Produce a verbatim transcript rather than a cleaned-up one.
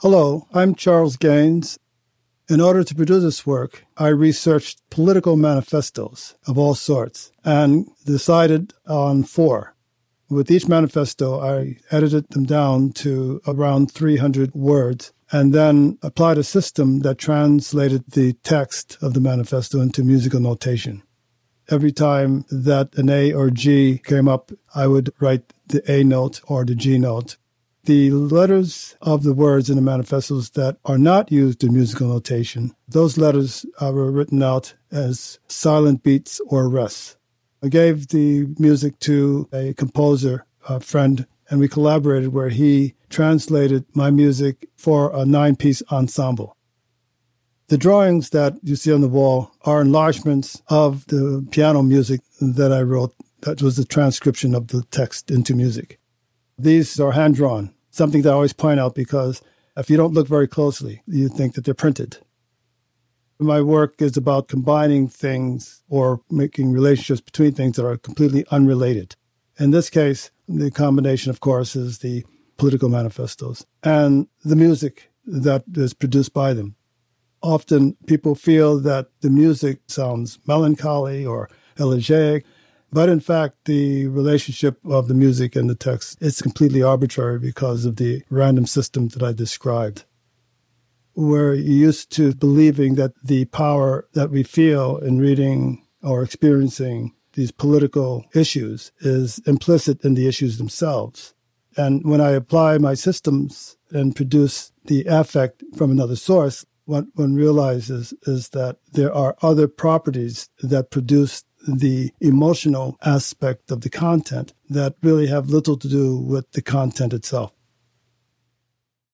Hello, I'm Charles Gaines. In order to produce this work, I researched political manifestos of all sorts and decided on four. With each manifesto, I edited them down to around three hundred words and then applied a system that translated the text of the manifesto into musical notation. Every time that an A or G came up, I would write the A note or the G note. The letters of the words in the manifestos that are not used in musical notation, those letters uh, were written out as silent beats or rests. I gave the music to a composer, a friend, and we collaborated where he translated my music for a nine-piece ensemble. The drawings that you see on the wall are enlargements of the piano music that I wrote. That was the transcription of the text into music. These are hand-drawn, something that I always point out because if you don't look very closely, you think that they're printed. My work is about combining things or making relationships between things that are completely unrelated. In this case, the combination, of course, is the political manifestos and the music that is produced by them. Often people feel that the music sounds melancholy or elegiac, but in fact, the relationship of the music and the text is completely arbitrary because of the random system that I described. We're used to believing that the power that we feel in reading or experiencing these political issues is implicit in the issues themselves. And when I apply my systems and produce the affect from another source, what one realizes is that there are other properties that produce the emotional aspect of the content that really have little to do with the content itself.